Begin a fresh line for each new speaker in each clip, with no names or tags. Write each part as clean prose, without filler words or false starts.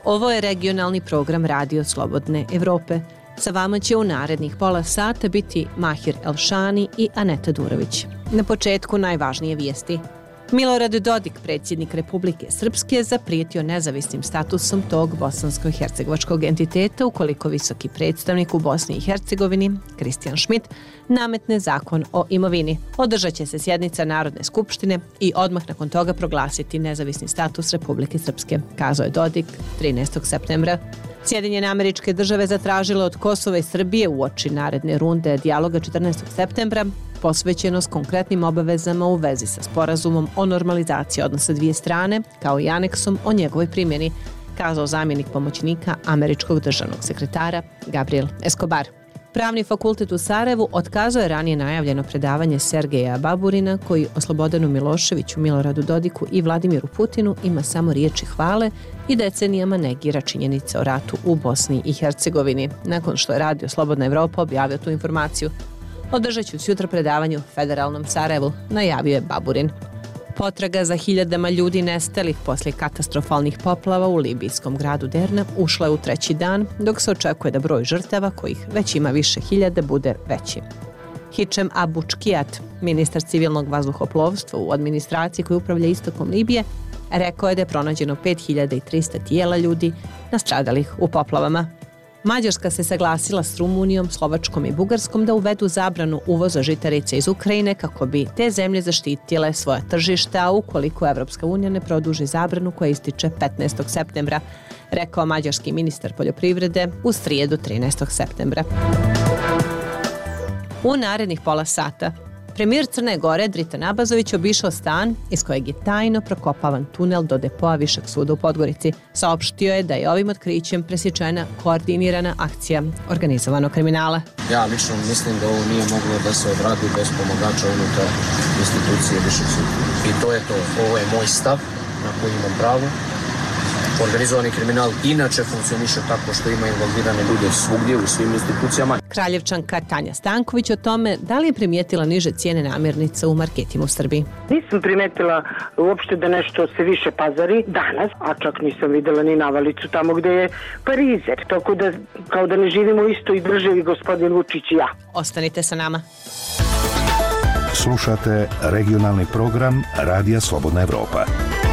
Ovo je regionalni program Radio Slobodne Evrope. Sa vama će u narednih pola sata biti Mahir Elšani i Aneta Durović. Na početku najvažnije vijesti. Milorad Dodik, predsjednik Republike Srpske, zaprijetio nezavisnim statusom tog bosansko-hercegovačkog entiteta ukoliko visoki predstavnik u Bosni i Hercegovini, Kristijan Šmit, nametne zakon o imovini. Održat će se sjednica Narodne skupštine i odmah nakon toga proglasiti nezavisni status Republike Srpske, kazao je Dodik 13. septembra. Sjedinjene Američke Države zatražile od Kosova i Srbije uoči naredne runde dijaloga 14. septembra posvećenost konkretnim obavezama u vezi sa sporazumom o normalizaciji odnosa dvije strane, kao i aneksom o njegovoj primjeni, kazao zamjenik pomoćnika američkog državnog sekretara Gabriel Escobar. Pravni fakultet u Sarajevu otkazao je ranije najavljeno predavanje Sergeja Baburina, koji o Slobodanu Miloševiću, Miloradu Dodiku i Vladimiru Putinu ima samo riječi hvale i decenijama negira činjenice o ratu u Bosni i Hercegovini, nakon što je Radio Slobodna Evropa objavio tu informaciju. Održat ću sutra predavanje u Federalnom Sarajevu, najavio je Baburin. Potraga za hiljadama ljudi nestalih poslije katastrofalnih poplava u libijskom gradu Derna ušla je u treći dan, dok se očekuje da broj žrtava, kojih već ima više hiljada, bude veći. Hičem Abučkijat, ministar civilnog vazduhoplovstva u administraciji koji upravlja istokom Libije, rekao je da je pronađeno 5300 tijela ljudi nastradalih u poplavama. Mađarska se saglasila s Rumunijom, Slovačkom i Bugarskom da uvedu zabranu uvoza žitarica iz Ukrajine kako bi te zemlje zaštitile svoja tržišta ukoliko Evropska unija ne produži zabranu koja ističe 15. septembra, rekao mađarski ministar poljoprivrede u srijedu 13. septembra. U narednih pola sata premijer Crne Gore Dritan Abazović obišao stan iz kojeg je tajno prokopavan tunel do depoa Višeg suda u Podgorici. Saopštio je da je ovim otkrićem presječena koordinirana akcija organizovanog kriminala.
Ja lično mislim da ovo nije moglo da se odradi bez pomagača unutar institucije Višeg suda. I to je to. Ovo je moj stav na koji imam pravo. Organizovani kriminal inače funkcioniše tako što ima involvirane ljude svugdje u svim institucijama.
Kraljevčanka Tanja Stanković o tome da li je primijetila niže cijene namirnica u marketima u Srbiji.
Nisam primijetila uopšte da nešto se više pazari danas, a čak nisam vidjela ni navalicu tamo gdje je parizer. Tako da kao da ne živimo u istoj državi gospodin Vučić i ja.
Ostanite sa nama.
Slušate regionalni program Radija Slobodna Evropa.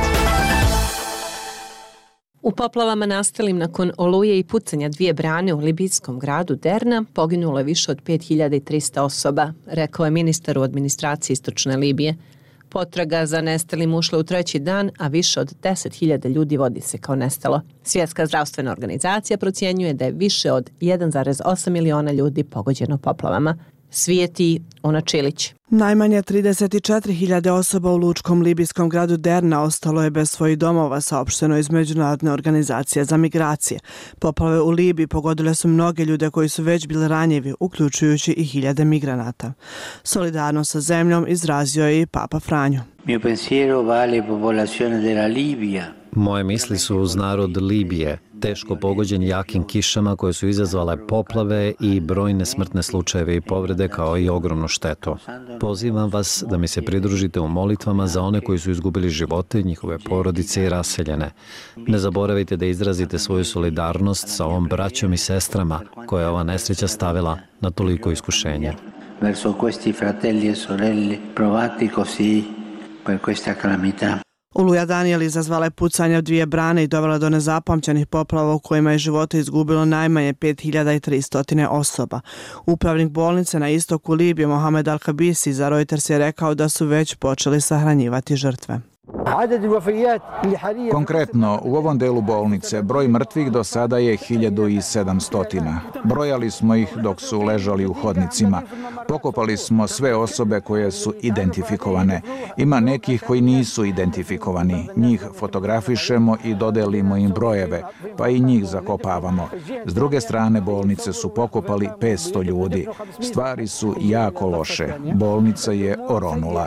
U poplavama nastalim nakon oluje i pucanja dvije brane u libijskom gradu Derna poginulo je više od 5300 osoba, rekao je ministar u administraciji istočne Libije. Potraga za nestalim ušla u treći dan, a više od 10.000 ljudi vodi se kao nestalo. Svjetska zdravstvena organizacija procjenjuje da je više od 1,8 miliona ljudi pogođeno poplavama. Svijeti Ona Čilić.
Najmanje 34.000 osoba u lučkom libijskom gradu Derna ostalo je bez svojih domova, saopšteno iz Međunarodne organizacije za migracije. Poplave u Libiji pogodile su mnoge ljude koji su već bili ranjivi, uključujući i hiljade migranata. Solidarno sa zemljom izrazio je i Papa Franjo.
Mio pensiero va alle popolazioni della Libia.
Moje misli su uz narod Libije, teško pogođen jakim kišama koje su izazvale poplave i brojne smrtne slučajeve i povrede kao i ogromnu štetu. Pozivam vas da mi se pridružite u molitvama za one koji su izgubili živote, njihove porodice i raseljene. Ne zaboravite da izrazite svoju solidarnost sa ovom braćom i sestrama koje je ova nesreća stavila na toliko iskušenja.
Verso questi fratelli e sorelle provati così per questa calamità.
Oluja Daniel izazvala je pucanje u dvije brane i dovela do nezapamćenih poplava u kojima je živote izgubilo najmanje 5300 osoba. Upravnik bolnice na istoku Libije Mohamed Al-Habisi za Reuters je rekao da su već počeli sahranjivati žrtve.
Konkretno, u ovom delu bolnice broj mrtvih do sada je 1700. Brojali smo ih dok su ležali u hodnicima. Pokopali smo sve osobe koje su identifikovane. Ima nekih koji nisu identifikovani. Njih fotografišemo i dodelimo im brojeve, pa i njih zakopavamo. S druge strane bolnice su pokopali 500 ljudi. Stvari su jako loše. Bolnica je oronula.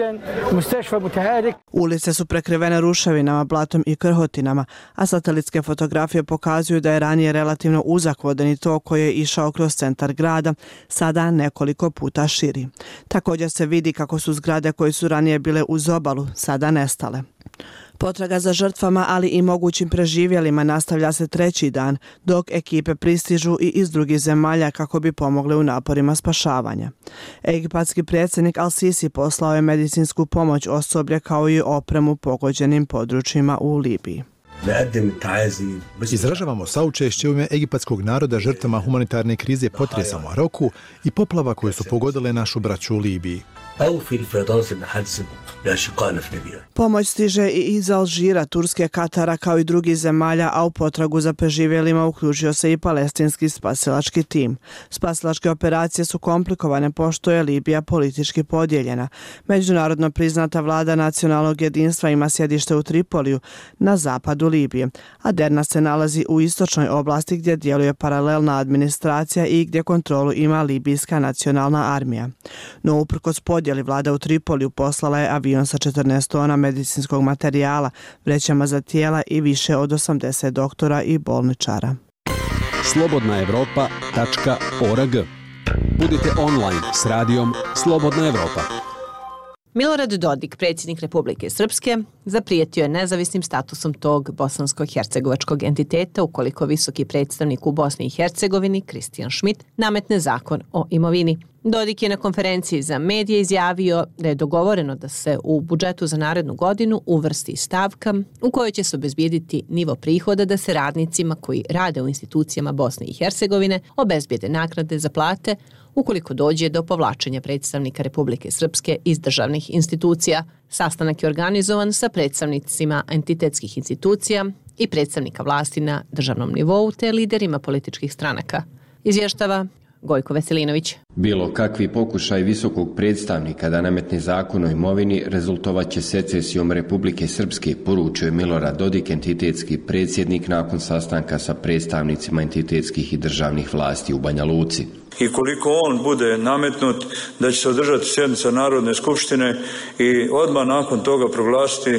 Ulice su prekrivene ruševinama, blatom i krhotinama, a satelitske fotografije pokazuju da je ranije relativno uzak vodeni tok koji je išao kroz centar grada, sada nekoliko puta širi. Također se vidi kako su zgrade koje su ranije bile uz obalu sada nestale. Potraga za žrtvama, ali i mogućim preživjelima nastavlja se treći dan, dok ekipe pristižu i iz drugih zemalja kako bi pomogle u naporima spašavanja. Egipatski predsjednik Al-Sisi poslao je medicinsku pomoć osoblje kao i opremu pogođenim područjima u Libiji.
Izražavamo saučešće u ime egipatskog naroda žrtvama humanitarne krize potresa u Maroku i poplava koje su pogodile našu braću u Libiji.
Pomoć stiže i iz Alžira, Turske, Katara kao i drugih zemalja, a u potragu za preživjelima uključio se i palestinski spasilački tim. Spasilačke operacije su komplikovane pošto je Libija politički podijeljena. Međunarodno priznata vlada nacionalnog jedinstva ima sjedište u Tripoliju na zapadu Libije, a Derna se nalazi u istočnoj oblasti gdje djeluje paralelna administracija i gdje kontrolu ima libijska nacionalna armija. No uprkos podjeli vlada u Tripoliju poslala je avion sa 14 tona medicinskog materijala, vrećama za tijela i više od 80 doktora i bolničara.
slobodnaevropa.org. Budite online s radijom Slobodna Evropa.
Milorad Dodik, predsjednik Republike Srpske, zaprijetio je nezavisnim statusom tog bosansko-hercegovačkog entiteta ukoliko visoki predstavnik u Bosni i Hercegovini, Kristijan Šmit, nametne zakon o imovini. Dodik je na konferenciji za medije izjavio da je dogovoreno da se u budžetu za narednu godinu uvrsti stavka u kojoj će se obezbijediti nivo prihoda da se radnicima koji rade u institucijama Bosne i Hercegovine obezbijede naknade za plate ukoliko dođe do povlačenja predstavnika Republike Srpske iz državnih institucija. Sastanak je organizovan sa predstavnicima entitetskih institucija i predstavnika vlasti na državnom nivou te liderima političkih stranaka. Izvještava Gojko Veselinović.
Bilo kakvi pokušaj visokog predstavnika da nametne zakon o imovini rezultovat će secesijom Republike Srpske, poručio je Milorad Dodik, entitetski predsjednik, nakon sastanka sa predstavnicima entitetskih i državnih vlasti u Banja Luci.
I koliko on bude nametnut, da će se održati sjednica Narodne skupštine i odmah nakon toga proglasiti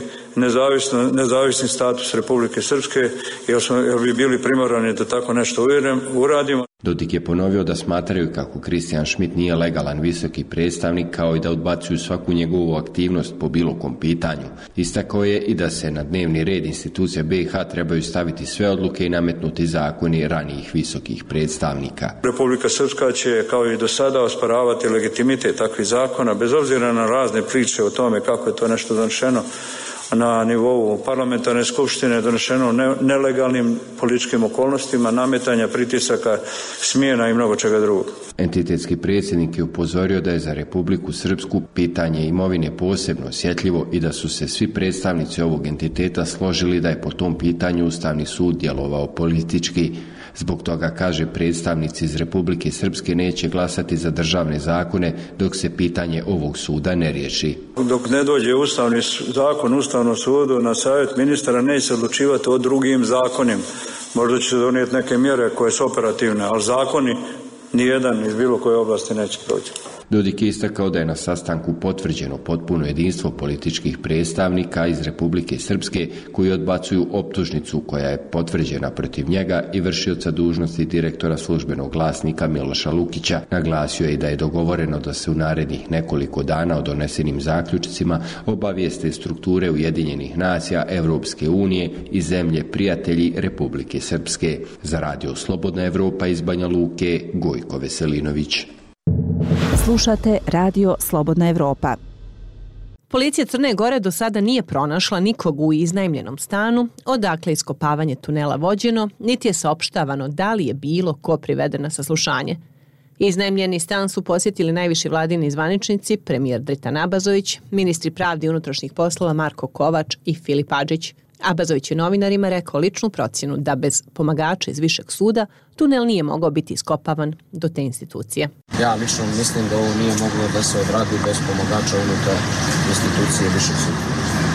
nezavisni status Republike Srpske, jer bi bili primorani da tako nešto uradimo.
Dodik je ponovio da smatraju kako Kristijan Šmit nije legalan visoki predstavnik, kao i da odbacuju svaku njegovu aktivnost po bilo kom pitanju. Istakao je i da se na dnevni red institucija BiH trebaju staviti sve odluke i nametnuti zakoni ranijih visokih predstavnika.
Republika Srpska će, kao i do sada, osporavati legitimitet takvih zakona, bez obzira na razne priče o tome kako je to nešto donošeno na nivou parlamentarne skupštine, donošeno nelegalnim političkim okolnostima, nametanja, pritisaka, smjena i mnogo čega drugog.
Entitetski predsjednik je upozorio da je za Republiku Srpsku pitanje imovine posebno osjetljivo i da su se svi predstavnici ovog entiteta složili da je po tom pitanju Ustavni sud djelovao politički. Zbog toga, kaže, predstavnici iz Republike Srpske neće glasati za državne zakone dok se pitanje ovog suda ne riješi.
Dok ne dođe Ustavni zakon Ustavnom sudu na savjet ministara, neće se odlučivati o drugim zakonima. Možda će se donijeti neke mjere koje su operativne, ali zakoni nijedan iz bilo koje oblasti neće proći.
Dodik je istakao da je na sastanku potvrđeno potpuno jedinstvo političkih predstavnika iz Republike Srpske koji odbacuju optužnicu koja je potvrđena protiv njega i vršioca dužnosti direktora službenog glasnika Miloša Lukića. Naglasio je i da je dogovoreno da se u narednih nekoliko dana o donesenim zaključcima obavijeste strukture Ujedinjenih nacija, Evropske unije i zemlje prijatelji Republike Srpske. Za Radio Slobodna Evropa iz Banja Luke, Gojko Veselinović.
Slušate Radio Slobodna Evropa.
Policija Crne Gore do sada nije pronašla nikog u iznajmljenom stanu, odakle iskopavanje tunela vođeno, niti je saopštavano da li je bilo ko priveden na saslušanje. Iznajmljeni stan su posjetili najviši vladini zvaničnici, premijer Dritan Abazović, ministri pravde i unutrašnjih poslova Marko Kovač i Filip Adžić. Abazović je novinarima rekao ličnu procjenu da bez pomagača iz Višeg suda tunel nije mogao biti iskopavan do te institucije.
Ja lično mislim da ovo nije moglo da se odradi bez pomagača unutar institucije Višeg suda.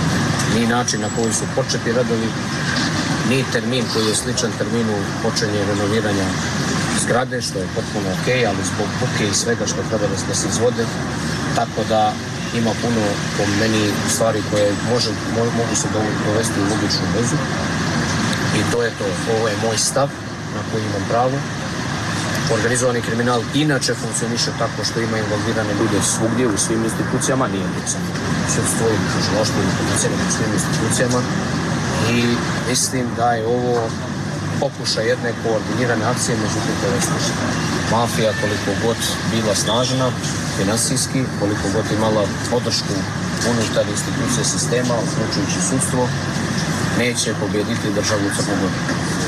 Ni način na koji su početi radovi, ni termin koji je sličan terminu počinje renoviranja zgrade, što je potpuno ok, ali zbog buke i svega što treba da se izvode, tako da ima puno po meni stvari koje mogu se dovesti u logičnu vezu i to je to. Ovo je moj stav na koji imam pravo Organizovani kriminal inače funkcioniše tako što ima involvirane ljude svugdje u svim institucijama, nije samo sudstvo ili tužilaštvo ili policija, nego u svim institucijama. I mislim da je ovo pokušaj jedne koordinirane akcije, međutim to je slušno. Mafija, koliko god bila snažna, finansijski, koliko god imala podršku unutar institucije sistema, uključujući sudstvo, neće pobijediti državu Crnu Goru.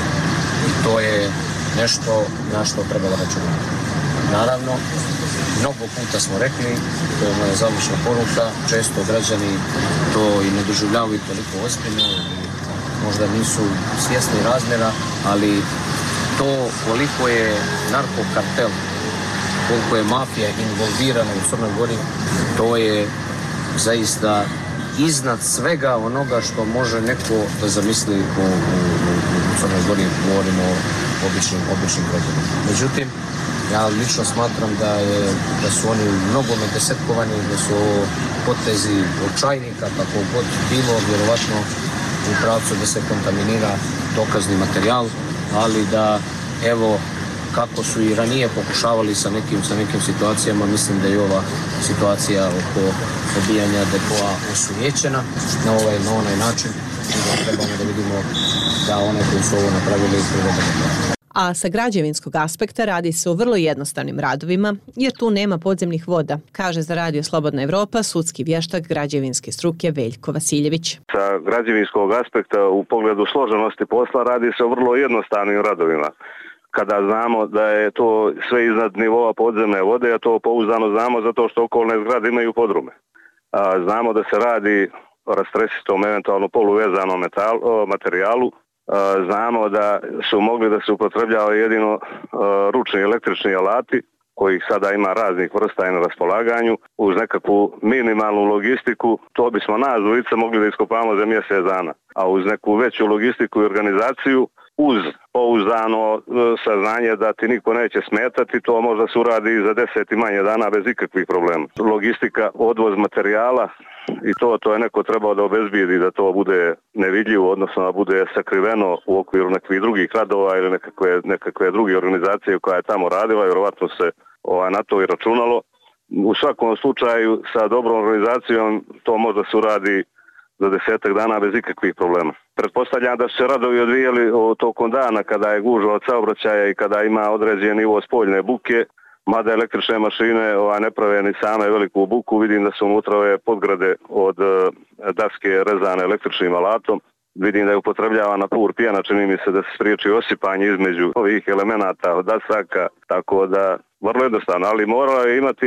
I to je nešto na što trebalo računati. Naravno, mnogo puta smo rekli, to je moja završna poruka, često građani to i ne doživljavaju toliko ozbiljno, možda nisu svjesni razmjera, ali to koliko je narkokartel, koliko je mafija involvirana u Crnoj Gori, to je zaista iznad svega onoga što može neko da zamisli u Crnoj Gori, govorimo o običnim građanima. Međutim, ja lično smatram da su oni mnogo desetkovani, da su potezi očajnika, kako god bilo, vjerovatno u pravcu da se kontaminira dokazni materijal, ali da, evo, kako su i ranije pokušavali sa nekim situacijama, mislim da je ova situacija oko pobijanja depoa osujećena na onaj način i da trebamo da vidimo da one koji su ovo napravili privedemo.
A sa građevinskog aspekta radi se o vrlo jednostavnim radovima, jer tu nema podzemnih voda, kaže za Radio Slobodna Evropa sudski vještak građevinske struke Veljko Vasiljević.
Sa građevinskog aspekta u pogledu složenosti posla radi se o vrlo jednostavnim radovima. Kada znamo da je to sve iznad nivoa podzemne vode, a to pouzdano znamo zato što okolne zgrade imaju podrume. Znamo da se radi o rastresitom, eventualno poluvezanom materijalu. Znamo da su mogli da se upotrebljavaju jedino ručni električni alati, kojih sada ima raznih vrsta i na raspolaganju, uz nekakvu minimalnu logistiku. To bismo nas dvojica mogli da iskopamo za mjesec dana. A uz neku veću logistiku i organizaciju, uz pouzdano saznanje da ti niko neće smetati, to možda se uradi i za 10 i manje dana bez ikakvih problema. Logistika, odvoz materijala i to je neko trebao da obezbijedi da to bude nevidljivo, odnosno da bude sakriveno u okviru nekih drugih radova ili nekakve druge organizacije koja je tamo radila, vjerovatno se na to i računalo. U svakom slučaju sa dobrom organizacijom to možda se uradi za 10 dana bez ikakvih problema. Pretpostavljam da su se radovi odvijali tokom dana kada je gužva od saobraćaja i kada ima određen nivo spoljne buke, mada električne mašine ne prave ni same veliku buku. Vidim da su unutra ove podgrade od daske rezane električnim alatom. Vidim da je upotrebljavana pur pjena, čini mi se da se spriječi osipanje između ovih elemenata od dasaka, tako da vrlo jednostavno, ali morao je imati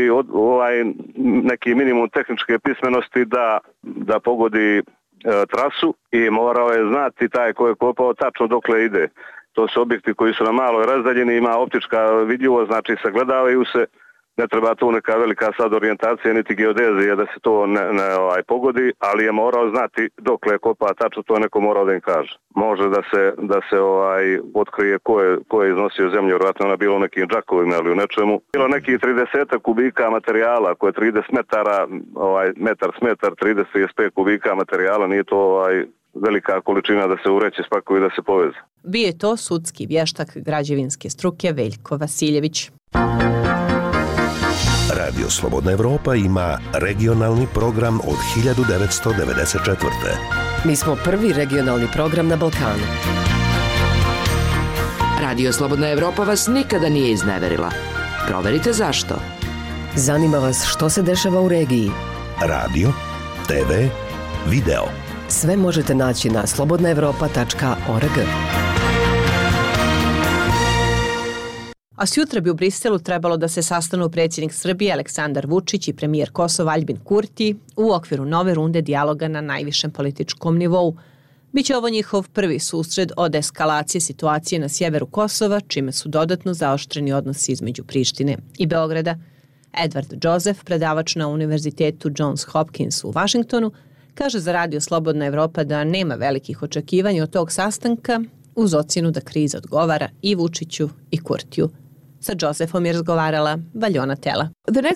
neki minimum tehničke pismenosti da pogodi trasu i morao je znati taj ko je kopao tačno dokle ide. To su objekti koji su na maloj razdaljini, ima optička vidljivost, znači sagledavaju se, ne treba tu neka velika sad orijentacija niti geodezija da se to ne pogodi, ali je morao znati dokle je kopao tačno, to neko morao da im kaže. Može da se otkrije ko je iznosio zemlju, vjerojatno ona bilo u nekim džakovima ili u nečemu. Bilo nekih 30 kubika materijala, ako je 30 metara, metar s metar, 30-35 kubika materijala, nije to velika količina da se ureće spakuju i da se poveze.
Bio je to sudski vještak građevinske struke Veljko Vasiljević.
Radio Slobodna Evropa ima regionalni program od 1994.
Mi smo prvi regionalni program na Balkanu. Radio Slobodna Evropa vas nikada nije izneverila. Proverite zašto. Zanima vas što se dešava u regiji.
Radio, TV, video.
Sve možete naći na slobodnaevropa.org.
A sjutra bi u Briselu trebalo da se sastanu predsjednik Srbije Aleksandar Vučić i premijer Kosova Aljbin Kurti u okviru nove runde dijaloga na najvišem političkom nivou. Biće ovo njihov prvi susret od eskalacije situacije na sjeveru Kosova, čime su dodatno zaoštreni odnosi između Prištine i Beograda. Edward Joseph, predavač na Univerzitetu Johns Hopkins u Vašingtonu, kaže za Radio Slobodna Evropa da nema velikih očekivanja od tog sastanka uz ocjenu da kriza odgovara i Vučiću i Kurtiju. Sa Josefom je razgovarala Valjona Tela.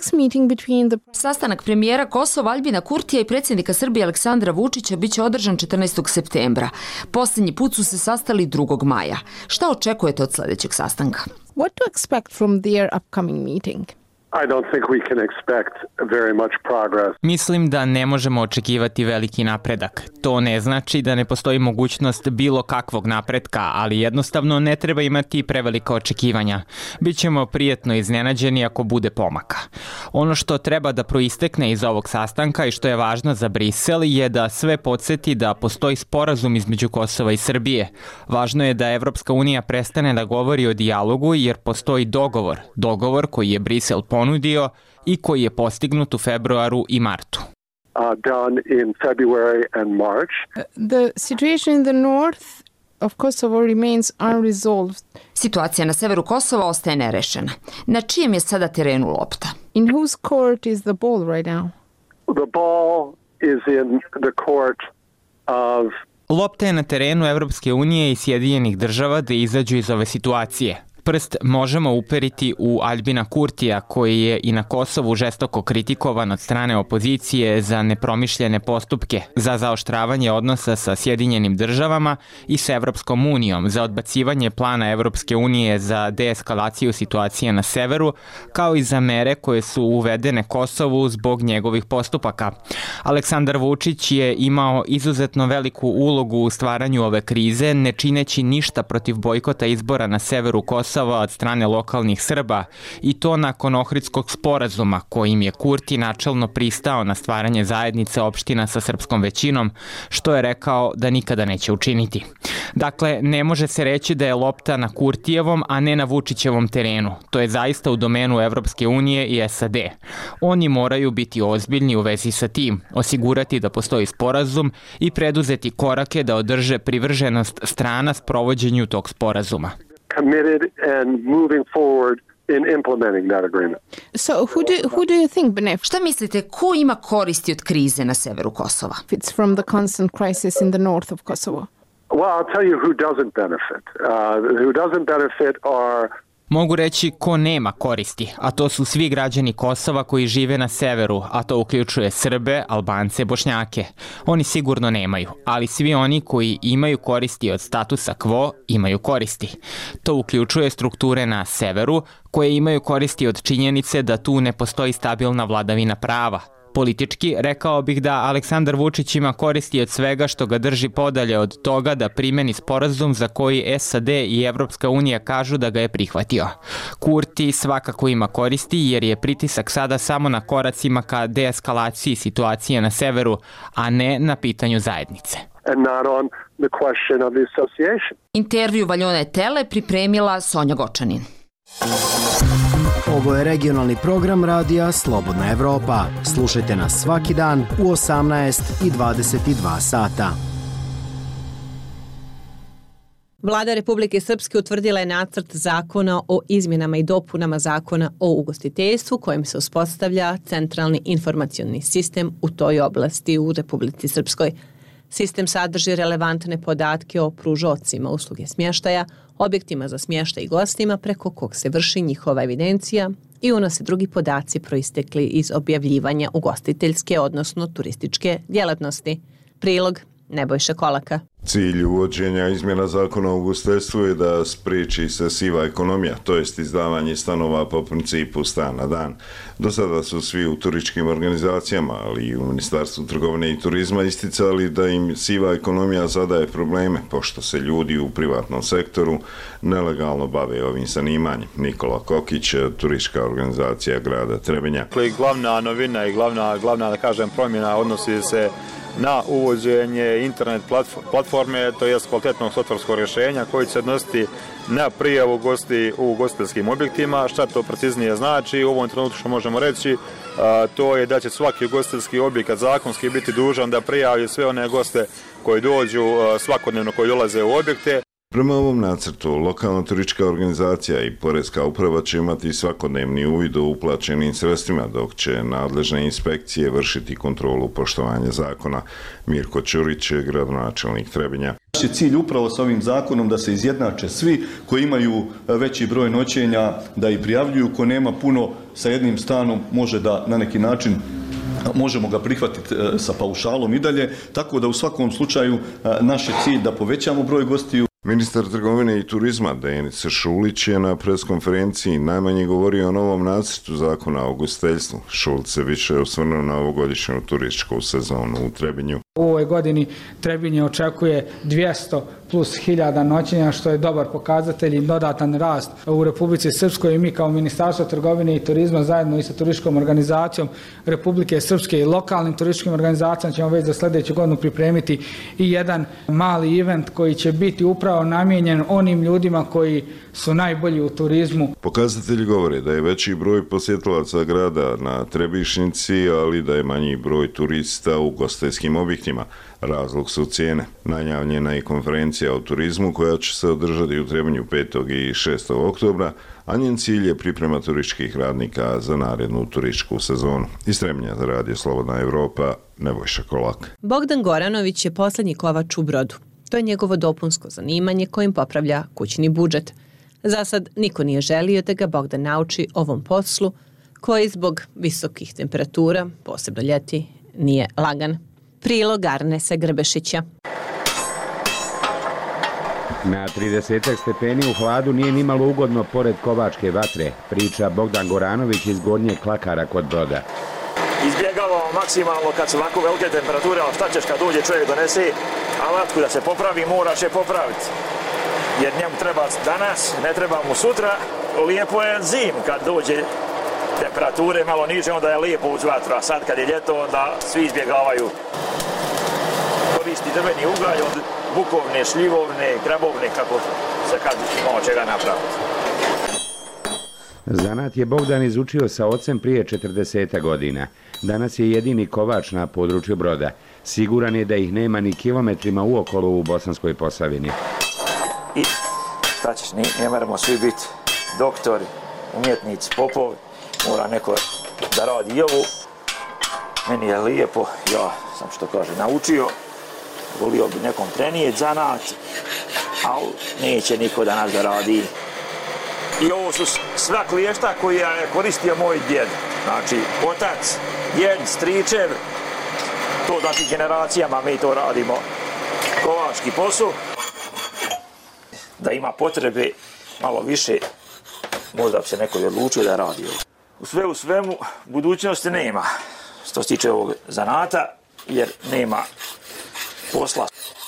Sastanak premijera Kosova Aljbina Kurtija i predsjednika Srbije Aleksandra Vučića biće održan 14. septembra. Posljednji put su se sastali 2. maja. Šta očekujete od sljedećeg sastanka?
What to expect from their upcoming meeting?
I don't think we can expect very much progress.
Mislim da ne možemo očekivati veliki napredak. To ne znači da ne postoji mogućnost bilo kakvog napretka, ali jednostavno ne treba imati prevelika očekivanja. Bićemo prijetno iznenađeni ako bude pomaka. Ono što treba da proistekne iz ovog sastanka i što je važno za Brisel je da sve podsjeti da postoji sporazum između Kosova i Srbije. Važno je da Evropska unija prestane da govori o dijalogu jer postoji dogovor koji je Brisel ponudio i koji je postignut u februaru i martu.
Done in February and March.
The situation in the north of Kosovo remains unresolved.
Situacija na severu Kosova ostaje nerešena. Na čijem je sada terenu lopta?
In whose court is the ball right now?
The ball is in the court of...
Lopta je na terenu Evropske unije i Sjedinjenih država da izađu iz ove situacije. Prst možemo uperiti u Aljbina Kurtija, koji je i na Kosovu žestoko kritikovan od strane opozicije za nepromišljene postupke, za zaoštravanje odnosa sa Sjedinjenim državama i sa Evropskom unijom, za odbacivanje plana Evropske unije za deeskalaciju situacije na severu, kao i za mere koje su uvedene Kosovu zbog njegovih postupaka. Aleksandar Vučić je imao izuzetno veliku ulogu u stvaranju ove krize, ne čineći ništa protiv bojkota izbora na severu Kosova od strane lokalnih Srba i to nakon Ohridskog sporazuma kojim je Kurti načelno pristao na stvaranje zajednice opština sa srpskom većinom, što je rekao da nikada neće učiniti. Dakle, ne može se reći da je lopta na Kurtijevom, a ne na Vučićevom terenu. To je zaista u domenu Evropske unije i SAD. Oni moraju biti ozbiljni u vezi sa tim, osigurati da postoji sporazum i preduzeti korake da održe privrženost strana sprovođenju tog sporazuma.
Committed and moving forward in implementing that agreement.
So who do you think benefits?
Šta mislite, ko ima koristi od krize na severu Kosova?
It's from the constant crisis in the north of Kosovo.
Well, I'll tell you who doesn't benefit. Who doesn't benefit are...
Mogu reći ko nema koristi, a to su svi građani Kosova koji žive na severu, a to uključuje Srbe, Albance, Bošnjake. Oni sigurno nemaju, ali svi oni koji imaju koristi od statusa quo imaju koristi. To uključuje strukture na severu koje imaju koristi od činjenice da tu ne postoji stabilna vladavina prava. Politički, rekao bih da Aleksandar Vučić ima koristi od svega što ga drži podalje od toga da primeni sporazum za koji SAD i Evropska unija kažu da ga je prihvatio. Kurti svakako ima koristi jer je pritisak sada samo na koracima ka deeskalaciji situacije na severu, a ne na pitanju zajednice.
And not on the question of the association.
Intervju Valjone Tele pripremila Sonja Gočanin.
Ovo je regionalni program radija Slobodna Evropa. Slušajte nas svaki dan u 18 i 22 sata.
Vlada Republike Srpske utvrdila je nacrt zakona o izmjenama i dopunama zakona o ugostiteljstvu kojim se uspostavlja centralni informacioni sistem u toj oblasti u Republici Srpskoj. Sistem sadrži relevantne podatke o pružocima usluge smještaja, objektima za smještaj i gostima preko kog se vrši njihova evidencija i unose drugi podaci proistekli iz objavljivanja ugostiteljske, odnosno turističke djelatnosti. Prilog Nebojša Kolaka.
Cilj uvođenja izmjena zakona o ugostiteljstvu je da spriječi se siva ekonomija, to jest izdavanje stanova po principu stan na dan. Do sada su svi u turističkim organizacijama, ali i u Ministarstvu trgovine i turizma isticali da im siva ekonomija zadaje probleme, pošto se ljudi u privatnom sektoru nelegalno bave ovim zanimanjem. Nikola Kokić, turistička organizacija grada Trebinja.
Glavna novina i glavna da kažem promjena odnosi se na uvođenje internet platforme, to je kvalitetnog softverskog rješenja koji će se odnositi na prijavu gosti u ugostiteljskim objektima. Šta to preciznije znači? U ovom trenutku što možemo reći, to je da će svaki ugostiteljski objekat zakonski biti dužan da prijavi sve one goste koji dođu svakodnevno, koji dolaze u objekte.
Prema ovom nacrtu, lokalna turistička organizacija i Poreska uprava će imati svakodnevni uvid o uplaćenim sredstvima, dok će nadležne inspekcije vršiti kontrolu poštovanja zakona. Mirko Ćurić, gradonačelnik Trebinja.
Naš je cilj upravo sa ovim zakonom da se izjednače svi koji imaju veći broj noćenja, da i prijavljuju, ko nema puno sa jednim stanom može da na neki način možemo ga prihvatiti sa paušalom i dalje, tako da u svakom slučaju naš je cilj da povećamo broj gostiju.
Ministar trgovine i turizma Denis Šulić je na preskonferenciji najmanje govorio o novom nacrtu zakona o ugostiteljstvu. Šulić se više osvrnuo na ovogodišnju turističku sezonu u Trebinju.
U ovoj godini Trebinje očekuje 200 plus 1000 noćenja, što je dobar pokazatelj i dodatan rast u Republici Srpskoj, i mi kao Ministarstvo trgovine i turizma zajedno i sa turističkom organizacijom Republike Srpske i lokalnim turističkim organizacijama ćemo već za sljedeću godinu pripremiti i jedan mali event koji će biti upravo namijenjen onim ljudima koji su najbolji u turizmu.
Pokazatelji govore da je veći broj posjetilaca grada na Trebišnjici, ali da je manji broj turista u ugostiteljskim objektima. Razlog su cijene. Najavljena je konferencija o turizmu koja će se održati u Trebinju 5. i 6. oktobra, a njen cilj je priprema turističkih radnika za narednu turističku sezonu. Iz Trebinja za Radio Slobodna Evropa, Nebojša Kolak.
Bogdan Goranović je posljednji kovač u Brodu. To je njegovo dopunsko zanimanje kojim popravlja kućni budžet. Za sad niko nije želio da ga Bogdan nauči ovom poslu, koji zbog visokih temperatura, posebno ljeti, nije lagan. Prilog Arnesa Grbešića.
Na 30 stepeni u hladu nije nimalo ugodno pored kovačke vatre, priča Bogdan Goranović iz Gornjeg Klakara kod Broda.
Izbjegavamo maksimalno kad su ovako velike temperature, ali šta ćeš kad dođe čovjek donese alatku da se popravi, moraš je popraviti. Jer njemu treba danas, ne treba mu sutra. Lijepo je zim kad dođe temperature malo niže, onda je lijepo uz vatru, a sad kad je ljeto, onda svi izbjegavaju. Koristi drveni ugalj od bukovne, šljivovne, krabovne, kako se kad imamo čega napraviti.
Zanat je Bogdan izučio sa ocem prije 40 godina. Danas je jedini kovač na području Broda. Siguran je da ih nema ni kilometrima uokolo u Bosanskoj Posavini.
I šta ćeš, ne moramo svi biti doktori, umjetnici, popovi. Mora neko da radi i ovu. Meni je lijepo, ja sam što kaže naučio. Volio bi nekom trenijeti zanat, ali neće niko da nas da radi. I ovo su sva kliješta koje je koristio moj djed. Znači, otac, djed, stričev, to znači generacijama mi to radimo. Kovački posao. Da ima potrebe malo više, možda bi se neko odlučio da radi ovo. Sve u svemu, budućnosti nema što se tiče ovog zanata, jer nema posla.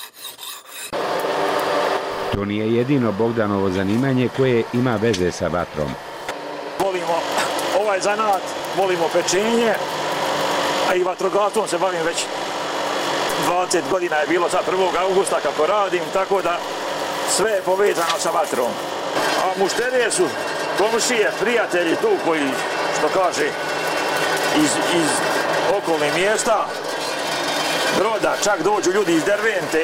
To nije jedino Bogdanovo zanimanje koje ima veze sa vatrom.
Volimo ovaj zanat, volimo pečenje, a i vatrogatvom se bavim već 20 godina je bilo sad 1. augusta kako radim, tako da sve je povezano sa vatrom. A mušterije su komšije, prijatelji tu koji, što kaže, iz okolnih mjesta, Broda, čak dođu ljudi iz Dervente.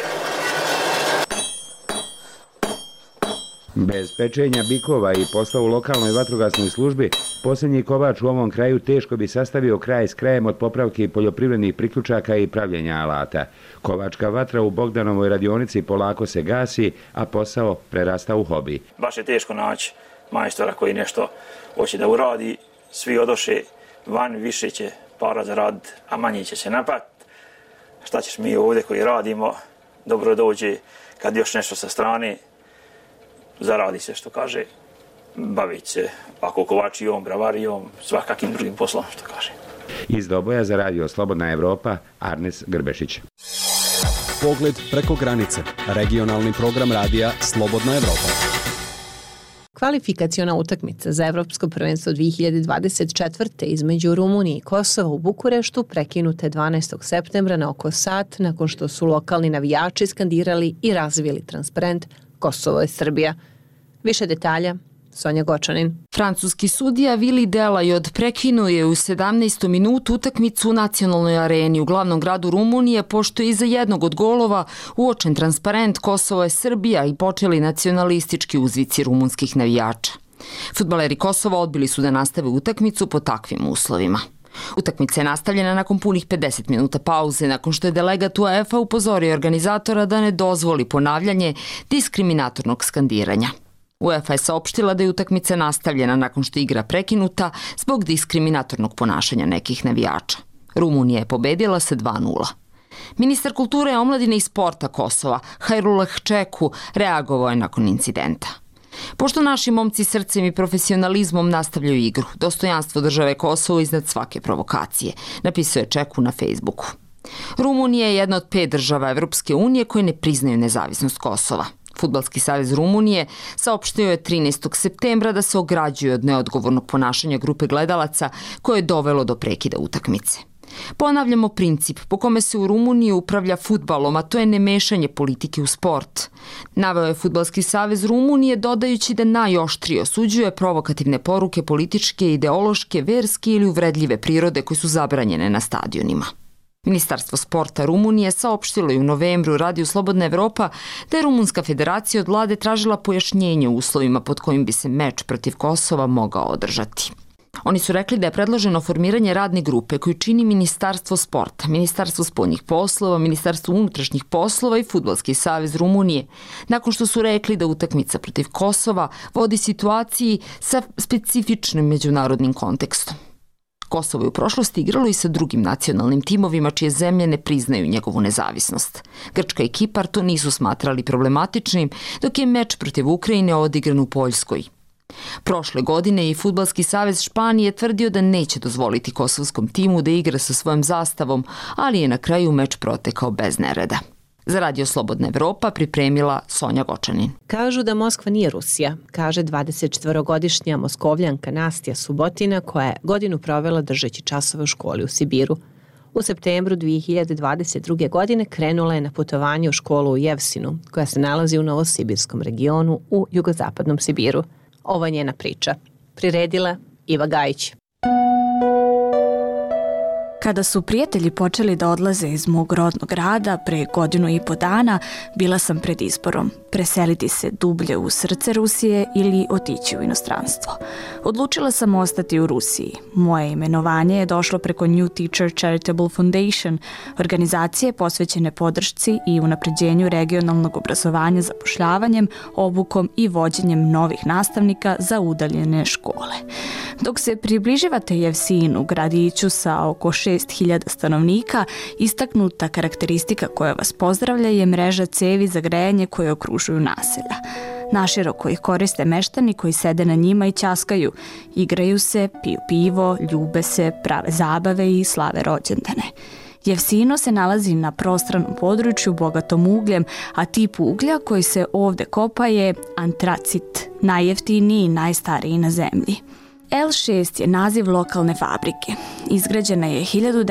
Bez pečenja bikova i posla u lokalnoj vatrogasnoj službi, posljednji kovač u ovom kraju teško bi sastavio kraj s krajem od popravke poljoprivrednih priključaka i pravljenja alata. Kovačka vatra u Bogdanovoj radionici polako se gasi, a posao prerasta u hobi.
Baš je teško naći majstora koji nešto hoće da uradi. Svi odoše van, više će para zaraditi, a manje će se napati. Šta ćeš mi ovdje koji radimo, dobro dođe kad još nešto sa strane, zaradi se, što kaže, baviti se ako kovačijom, bravarijom, svakakim drugim poslom, što kaže.
Iz Doboja za Radio Slobodna Evropa, Arnes Grbešić.
Pogled preko granice. Regionalni program radija Slobodna Evropa.
Kvalifikaciona utakmica za Evropsko prvenstvo 2024. između Rumunije i Kosova u Bukureštu prekinuta je 12. septembra na oko sat nakon što su lokalni navijači skandirali i razvili transparent Kosovo je Srbija. Više detalja, Sonja Gočanin.
Francuski sudija Vili Delajod prekinuo je u 17. minutu utakmicu u nacionalnoj areni u glavnom gradu Rumunije, pošto je iza jednog od golova uočen transparent Kosovo je Srbija i počeli nacionalistički uzvici rumunskih navijača. Fudbaleri Kosova odbili su da nastave utakmicu po takvim uslovima. Utakmica je nastavljena nakon punih 50 minuta pauze, nakon što je delegat UEFA upozorio organizatora da ne dozvoli ponavljanje diskriminatornog skandiranja. UEFA je saopštila da je utakmica nastavljena nakon što je igra prekinuta zbog diskriminatornog ponašanja nekih navijača. Rumunija je pobedila sa 2:0. Ministar kulture, omladine i sporta Kosova, Hajrullah Čeku, reagovao je nakon incidenta. Pošto naši momci srcem i profesionalizmom nastavljaju igru, dostojanstvo države Kosovo iznad svake provokacije, napisao je Čeku na Facebooku. Rumunija je jedna od 5 država Evropske unije koje ne priznaju nezavisnost Kosova. Fudbalski savez Rumunije saopštio je 13. septembra da se ograđuje od neodgovornog ponašanja grupe gledalaca koje je dovelo do prekida utakmice. Ponavljamo princip po kome se u Rumuniji upravlja fudbalom, a to je nemešanje politike u sport. Naveo je Fudbalski savez Rumunije dodajući da najoštrije osuđuje provokativne poruke političke, ideološke, verske ili uvredljive prirode koje su zabranjene na stadionima. Ministarstvo sporta Rumunije saopštilo je u novembru Radiju Slobodna Evropa da je Rumunska federacija od vlade tražila pojašnjenje u uslovima pod kojim bi se meč protiv Kosova mogao održati. Oni su rekli da je predloženo formiranje radne grupe koju čini Ministarstvo sporta, Ministarstvo spoljnih poslova, Ministarstvo unutrašnjih poslova i Fudbalski savez Rumunije, nakon što su rekli da utakmica protiv Kosova vodi situaciji sa specifičnim međunarodnim kontekstom. Kosovo je u prošlosti igralo i sa drugim nacionalnim timovima čije zemlje ne priznaju njegovu nezavisnost. Grčka i Kipar to nisu smatrali problematičnim, dok je meč protiv Ukrajine odigran u Poljskoj. Prošle godine i Fudbalski savez Španije tvrdio da neće dozvoliti kosovskom timu da igra sa svojom zastavom, ali je na kraju meč protekao bez nereda. Za Radio Slobodna Evropa pripremila Sonja Gočanin.
Kažu da Moskva nije Rusija, kaže 24-godišnja Moskovljanka Nastja Subotina koja je godinu provela držeći časove u školi u Sibiru. U septembru 2022. godine krenula je na putovanje u školu u Jevsinu, koja se nalazi u Novosibirskom regionu u jugozapadnom Sibiru. Ovo je njena priča. Priredila Iva Gajić.
Kada su prijatelji počeli da odlaze iz mog rodnog grada pre 1.5 godina, bila sam pred izborom. Preseliti se dublje u srce Rusije ili otići u inostranstvo. Odlučila sam ostati u Rusiji. Moje imenovanje je došlo preko New Teacher Charitable Foundation, organizacije posvećene podršci i unapređenju regionalnog obrazovanja zapošljavanjem, obukom i vođenjem novih nastavnika za udaljene škole. Dok se približavate Jevsinu, gradiću sa oko 6.000 stanovnika, istaknuta karakteristika koja vas pozdravlja je mreža cevi za grejanje koje okružuju naselja. Naširoko ih koriste meštani koji sede na njima i ćaskaju, igraju se, piju pivo, ljube se, prave zabave i slave rođendane. Jevsino se nalazi na prostranom području bogatom ugljem, a tip uglja koji se ovde kopa je antracit, najjeftiniji i najstariji na zemlji. L6 je naziv lokalne fabrike. Izgrađena je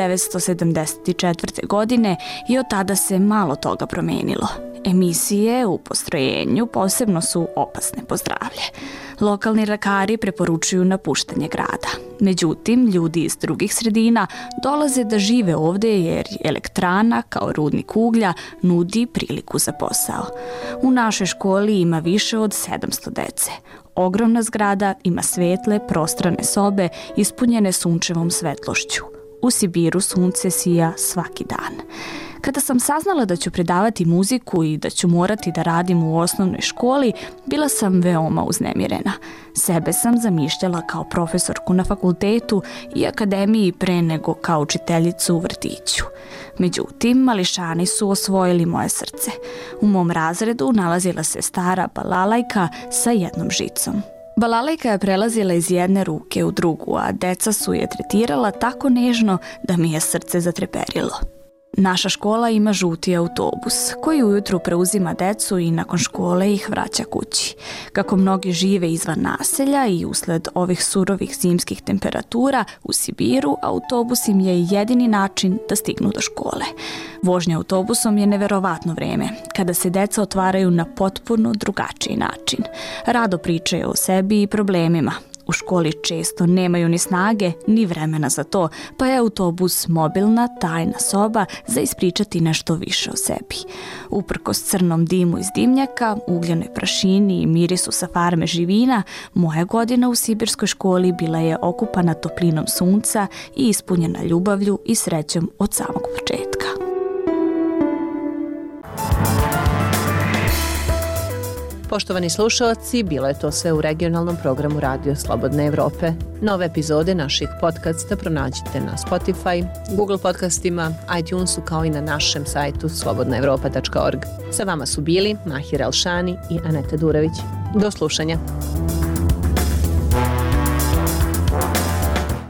1974. godine i od tada se malo toga promenilo. Emisije u postrojenju posebno su opasne po zdravlje. Lokalni lekari preporučuju napuštanje grada. Međutim, ljudi iz drugih sredina dolaze da žive ovde jer elektrana, kao rudnik uglja, nudi priliku za posao. U našoj školi ima više od 700 dece. Ogromna zgrada ima svetle, prostrane sobe ispunjene sunčevom svetlošću. U Sibiru sunce sija svaki dan. Kada sam saznala da ću predavati muziku i da ću morati da radim u osnovnoj školi, bila sam veoma uznemirena. Sebe sam zamišljala kao profesorku na fakultetu i akademiji pre nego kao učiteljicu u vrtiću. Međutim, mališani su osvojili moje srce. U mom razredu nalazila se stara balalajka sa jednom žicom. Balalajka je prelazila iz jedne ruke u drugu, a deca su je tretirala tako nežno da mi je srce zatreperilo. Naša škola ima žuti autobus koji ujutru preuzima decu i nakon škole ih vraća kući. Kako mnogi žive izvan naselja i usled ovih surovih zimskih temperatura u Sibiru, autobus im je jedini način da stignu do škole. Vožnja autobusom je neverovatno vreme, kada se deca otvaraju na potpuno drugačiji način. Rado pričaju o sebi i problemima. U školi često nemaju ni snage, ni vremena za to, pa je autobus mobilna, tajna soba za ispričati nešto više o sebi. Uprkos crnom dimu iz dimnjaka, ugljenoj prašini i mirisu sa farme živina, moja godina u sibirskoj školi bila je okupana toplinom sunca i ispunjena ljubavlju i srećom od samog početka.
Poštovani slušalci, bilo je to sve u regionalnom programu Radio Slobodne Evrope. Nove epizode naših podcasta pronađite na Spotify, Google podcastima, iTunesu kao i na našem sajtu slobodnaevropa.org. Sa vama su bili Mahir Elšani i Aneta Durović. Do slušanja.